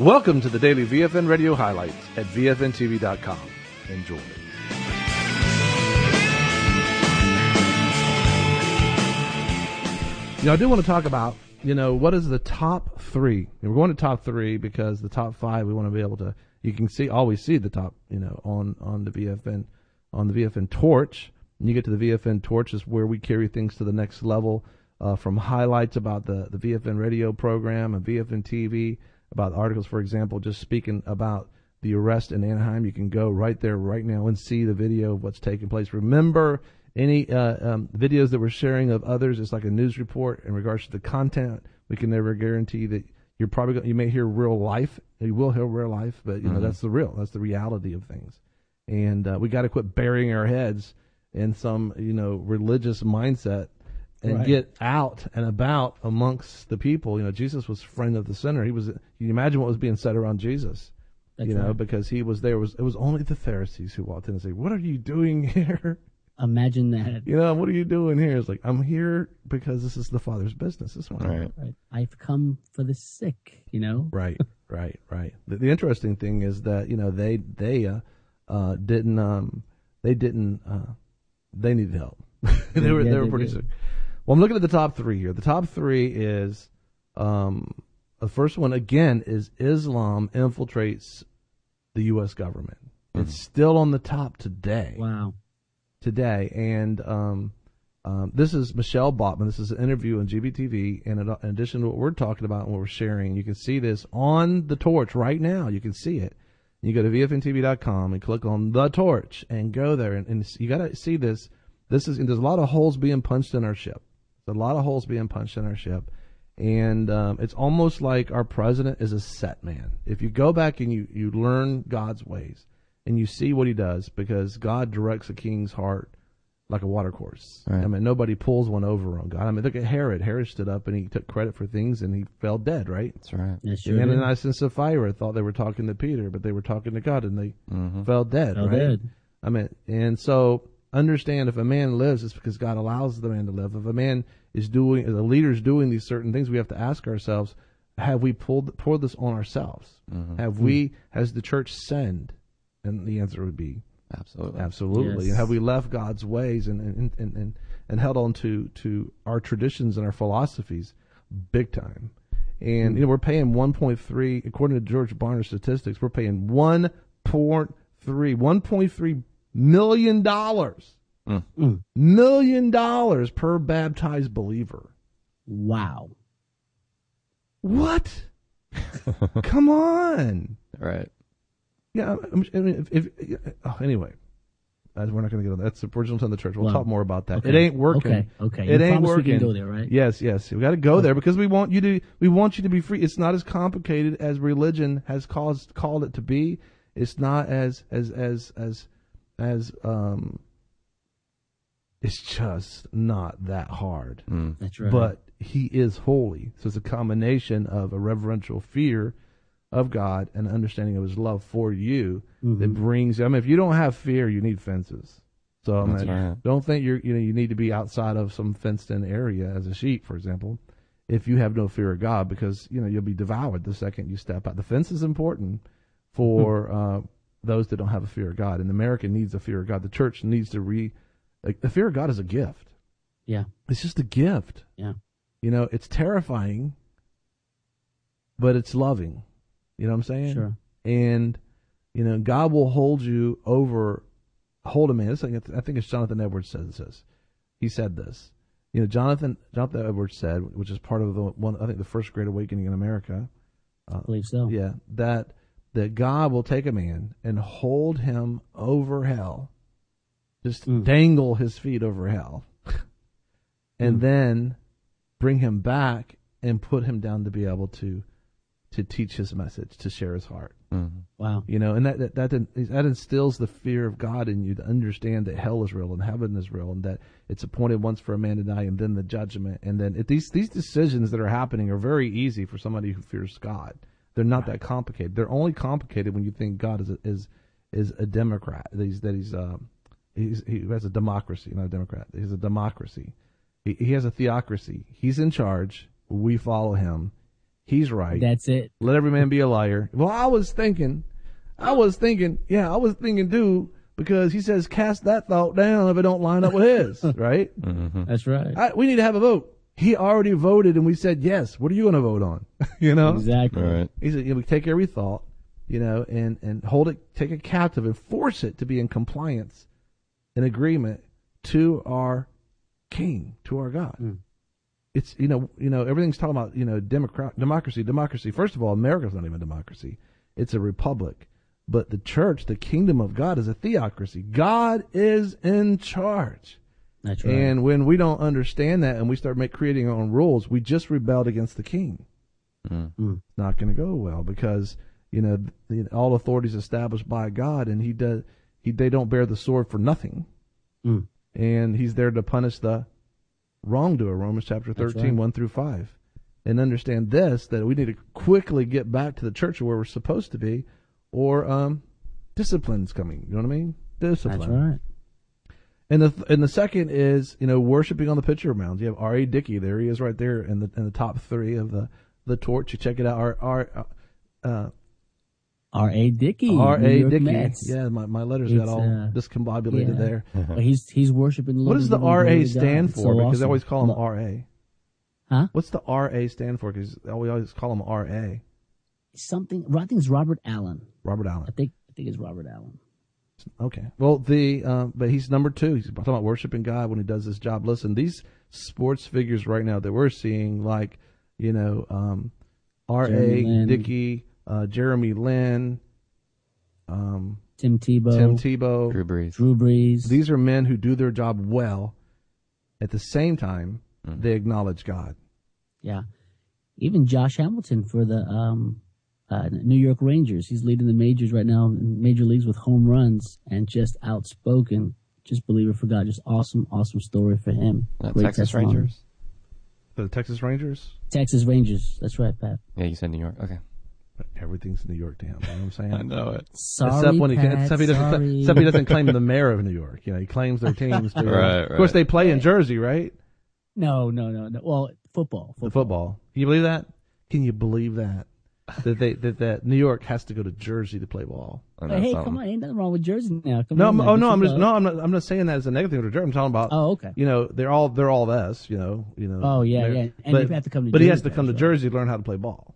Welcome to the daily VFN radio highlights at VFNTV.com. Enjoy. I do want to talk about, what is the top three? And we're going to top three because the top five we want to be able to, you can always see the top, on the VFN torch. And you get to the VFN torch is where we carry things to the next level, from highlights about the VFN radio program and VFN TV, about articles, for example, just speaking about the arrest in Anaheim. You can go right there right now and see the video of what's taking place. Remember, any videos that we're sharing of others, it's like a news report in regards to the content. We can never guarantee that you're probably you may hear real life. You will hear real life, but that's the reality of things. And we got to quit burying our heads in some religious mindset and get out and about amongst the people. Jesus was friend of the sinner. He was. Can you imagine what was being said around Jesus? That's right. Because he was there. It was only the Pharisees who walked in and said, "What are you doing here?" Imagine that. What are you doing here? It's like, I'm here because this is the Father's business. This one. Right. I've come for the sick. Right. The interesting thing is that they needed help. they were pretty sick. Well, I'm looking at the top three here. The top three is, the first one again is Islam infiltrates the U.S. government. It's still on the top today. Wow. Today, and this is Michelle Bachmann. This is an interview on GBTV, and in addition to what we're talking about and what we're sharing, you can see this on the torch right now. You can see it. You go to VFNTV.com and click on the torch and go there, and you got to see this. There's a lot of holes being punched in our ship. There's a lot of holes being punched in our ship, and it's almost like our president is a set man. If you go back and you learn God's ways, and you see what he does, because God directs a king's heart like a water course. Right. I mean, nobody pulls one over on God. I mean, look at Herod. Herod stood up and he took credit for things and he fell dead, right? That's right. Ananias and Sapphira thought they were talking to Peter, but they were talking to God and they fell dead, right? Dead. I mean, and so understand, if a man lives, it's because God allows the man to live. If a man is a leader is doing these certain things, we have to ask ourselves, have we poured this on ourselves? Has the church sinned? And the answer would be absolutely. Yes. And have we left God's ways and held on to our traditions and our philosophies big time? And we're paying 1.3, according to George Barner's statistics, we're paying $1.3 million million per baptized believer. Wow. What? Come on. Right. Yeah, I mean, anyway, we're not going to get on that. That's the original son of the church. We'll talk more about that. Okay. It ain't working. Okay. It ain't working. We can go there, right? Yes. We got to go there because we want you to be free. It's not as complicated as religion has called it to be. It's not as it's just not that hard. That's right. But he is holy, so it's a combination of a reverential fear of God and understanding of his love for you that brings. I mean, if you don't have fear, you need fences. So don't think you need to be outside of some fenced-in area as a sheep, for example, if you have no fear of God, because you'll be devoured the second you step out. The fence is important for those that don't have a fear of God, and America needs a fear of God. The church needs to the fear of God is a gift. Yeah, it's just a gift. Yeah, it's terrifying, but it's loving. You know what I'm saying? Sure. And, God will hold a man. I think it's Jonathan Edwards says this. He said this. Jonathan Edwards said, which is part of the first Great Awakening in America. I believe so. Yeah. That God will take a man and hold him over hell. Just dangle his feet over hell. And then bring him back and put him down to be able to teach his message, to share his heart. Wow. And that instills the fear of God in you, to understand that hell is real and heaven is real, and that it's appointed once for a man to die and then the judgment. And then these decisions that are happening are very easy for somebody who fears God. They're not that complicated. They're only complicated when you think God is a Democrat. He has a democracy, not a Democrat. He's a democracy. He has a theocracy. He's in charge. We follow him. He's right. That's it. Let every man be a liar. Well, I was thinking too, because he says cast that thought down if it don't line up with his, right? Mm-hmm. That's right. We need to have a vote. He already voted, and we said yes. What are you going to vote on? Exactly. Right. He said, we take every thought, and hold it, take it captive, and force it to be in compliance, in agreement to our King, to our God. Mm. It's everything's talking about democracy. First of all, America's not even a democracy; it's a republic. But the church, the kingdom of God, is a theocracy. God is in charge. That's right. And when we don't understand that and we start creating our own rules, we just rebelled against the king. Mm. It's not going to go well because all authority is established by God, and they don't bear the sword for nothing. Mm. And he's there to punish the wrongdoer, Romans chapter 13, right. 1 through 5. And understand this, that we need to quickly get back to the church where we're supposed to be, or discipline's coming. You know what I mean? Discipline. That's right. And the second is, worshiping on the pitcher mounds. You have R.A. Dickey. There he is right there in the top 3 of the torch. You check it out. R.A. Dickey. R.A. Dickey. Mets. Yeah, my letters got all discombobulated there. But he's worshiping the Lord. What does the R.A. stand for? So Because awesome. they always call him R.A. Huh? What's the R.A. stand for? Because we always call him R.A. Something. I think it's Robert Allen. Robert Allen. I think it's Robert Allen. Okay. Well, but he's number 2. He's talking about worshiping God when he does this job. Listen, these sports figures right now that we're seeing, like, R.A. Dickey, Jeremy Lin, Tim Tebow, Drew Brees. Drew Brees. These are men who do their job well. At the same time, they acknowledge God. Yeah. Even Josh Hamilton for the New York Rangers. He's leading the majors right now in major leagues with home runs and just outspoken, just believer for God. Just awesome story for him. Great Texas testimony. Rangers? The Texas Rangers? Texas Rangers. That's right, Pat. Yeah, you said New York. Okay. Everything's New York to him. You know what I'm saying? I know it. Sorry, Except when Pat, except he doesn't claim the mayor of New York. He claims their teams. Too. Right. Of course, they play in Jersey, right? No. Well, football. The football. Can you believe that? Can you believe that? That New York has to go to Jersey to play ball. Hey, come on, ain't nothing wrong with Jersey now. Come No, on, I'm not saying that as a negative to Jersey. I'm talking about. Oh, okay. They're all us. Oh yeah. And but, they have to come to. But Jersey he has to come to right? Jersey to learn how to play ball.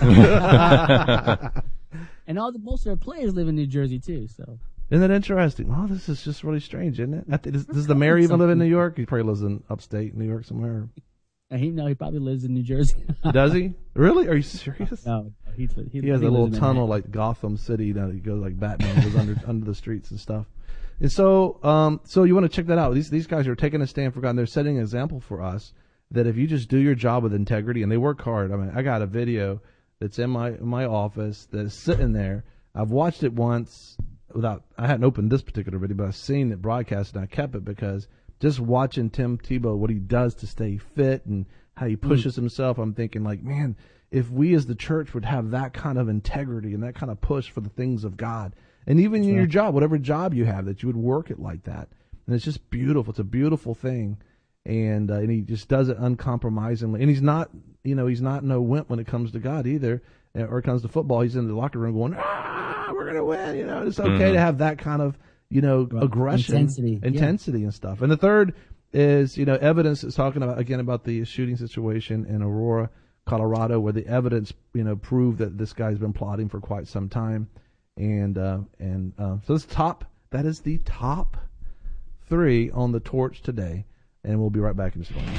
And most of their players live in New Jersey too. So isn't that interesting? Well, this is just really strange, isn't it? Does the mayor even live in New York? He probably lives in upstate New York somewhere. he probably lives in New Jersey. Does he? Really? Are you serious? No, he has a little tunnel like Gotham City that he goes like Batman goes under the streets and stuff. And so you want to check that out. These guys are taking a stand for God, and they're setting an example for us that if you just do your job with integrity, and they work hard. I mean, I got a video that's in my office that is sitting there. I've watched it once I hadn't opened this particular video, but I've seen it broadcast and I kept it because just watching Tim Tebow, what he does to stay fit and how he pushes himself, I'm thinking like, man, if we as the church would have that kind of integrity and that kind of push for the things of God, and even in your job, whatever job you have, that you would work it like that. And it's just beautiful. It's a beautiful thing. And he just does it uncompromisingly. And he's not no wimp when it comes to God either, or it comes to football. He's in the locker room going, we're going to win. It's okay to have that kind of, aggression, intensity and stuff. And the third is, evidence is talking about the shooting situation in Aurora, Colorado, where the evidence, proved that this guy's been plotting for quite some time. And so that is the top 3 on the torch today. And we'll be right back in just a moment.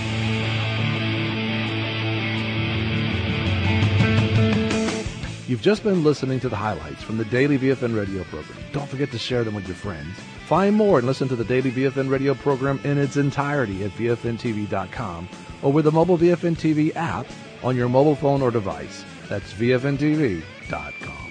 You've just been listening to the highlights from the Daily VFN radio program. Don't forget to share them with your friends. Find more and listen to the Daily VFN radio program in its entirety at VFNTV.com or with the mobile VFN TV app on your mobile phone or device. That's VFNTV.com.